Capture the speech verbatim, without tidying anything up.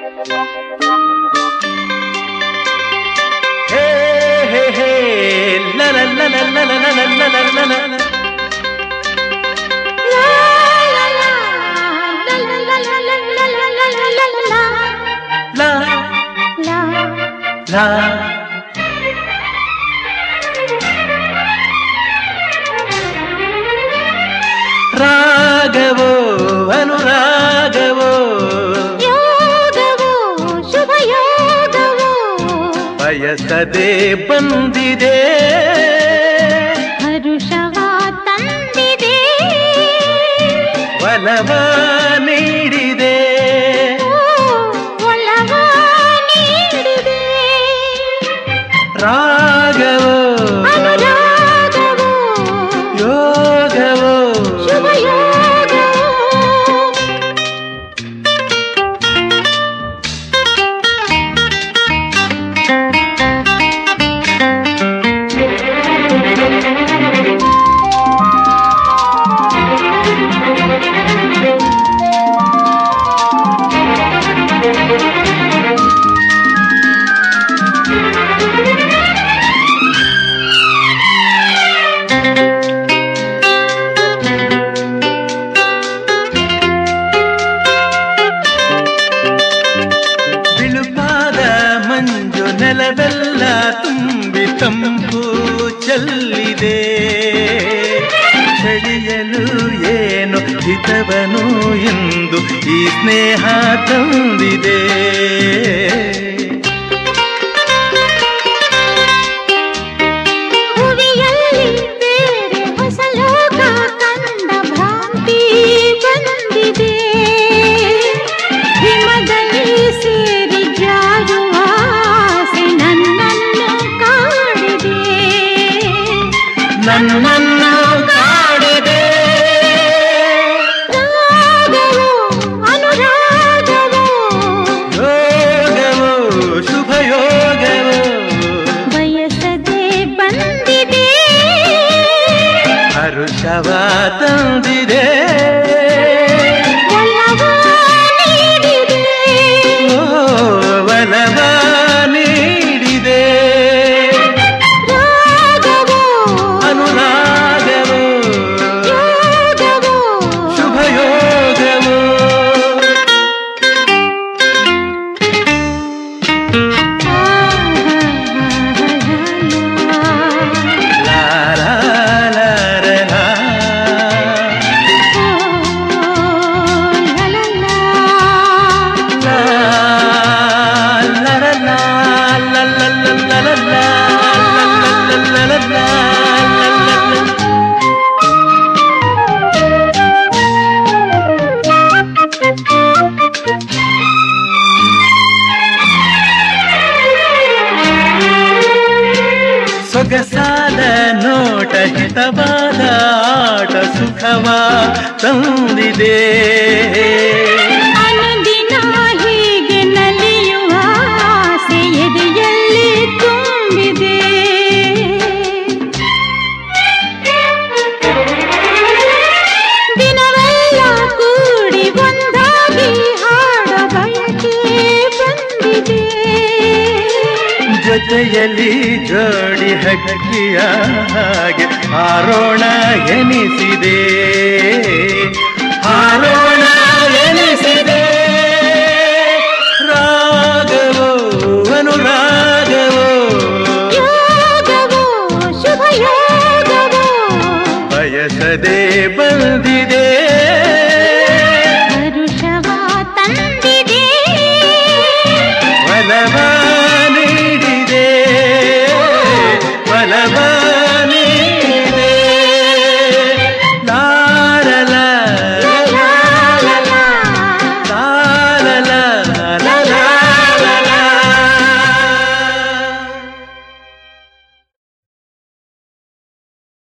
ರಾಗವೋ ಅನುರಾಗವೋ ಯೋಗವೋ ಶುಭಯೋಗವೋ ಬಯಸದೆ ಬಂದಿದೆ ಹರುಷವ ತಂದಿದೆ ಒಲವ ನೀಡಿದೆ ಒಲವ ನೀಡಿದೆ ರಾಗವೋ ಅನುರಾಗವೋ ಯೋಗವೋ ಶುಭಯೋಗವೋ ಬಿಳುಪಾದ ಮಂಜು ನೆಲವೆಲ್ಲ ತುಂಬಿ ತಂಪು ಚೆಲ್ಲಿದೆ ಚಳಿಯಲು ಏನು ಹಿತವನು ಎಂದು ಈ ಸ್ನೇಹ ತಂದಿದೆ ಭುವಿಯಲ್ಲಿ ಬೇರೆ ಹೊಸ ಲೋಕ ಕಂಡ ಭ್ರಾಂತಿ ಬಂದಿದೆ ಹಿಮದಲ್ಲಿ ಸೇರಿ ಜಾರುವ ಆಸೆ ನನ್ನನ್ನು ಕಾಡಿದೆ ನನ್ನನ್ನು ಕಾಡಿದೆ ರಾಗವೋ ಅನುರಾಗವೋ ಯೋಗವೋ ಶುಭಯೋಗವೋ ಬಯಸದೆ ಬಂದಿದೆ ಹರುಷವ ತಂದಿದೆ ಒಲವ ನೀಡಿದೆ ಓ ಒಲವ ನೀಡಿದೆ ರಾಗವೋ ಅನುರಾಗವೋ ಯೋಗವೋ ಶುಭಯೋಗವೋ ಲಾ ಲಾ ಲಾ ರ ಲಾ. ಲಾ ಲಾ ರ ಲಾ, ಲಾ ಲಾ ಲಾ ಲಾ ಲಾ ಲಾ, ಲಾ ಲಾ ಲಾ ಲಾ ಲಾ ಲಾ. ಸೊಗಸಾದ ನೋಟ ಹಿತವಾದ ಆಟ ಸುಖವ ತಂದಿದೆ ಅನುದಿನ ಹೀಗೆ ನಲಿಯುವ ಆಸೆ ಎದೆಯಲ್ಲಿ ತುಂಬಿದೆ ದಿನವೆಲ್ಲ ಕೂಡಿ ಒಂದಾಗಿ ಹಾಡ ಬಯಕೆ ಬಂದಿದೆ ಜೊತೆಯಲ್ಲಿ ಜೋಡಿ ಹಕ್ಕಿಯ ಹಾಗೆ ಹಾರೋಣ ಎನಿಸಿದೆ ಹಾರೋಣ ಎನಿಸಿದೆ ರಾಗವೋ ಅನುರಾಗವೋ ಯೋಗವೋ ಶುಭಯೋಗವೋ ಬಯಸದೆ ಬಂದಿದೆ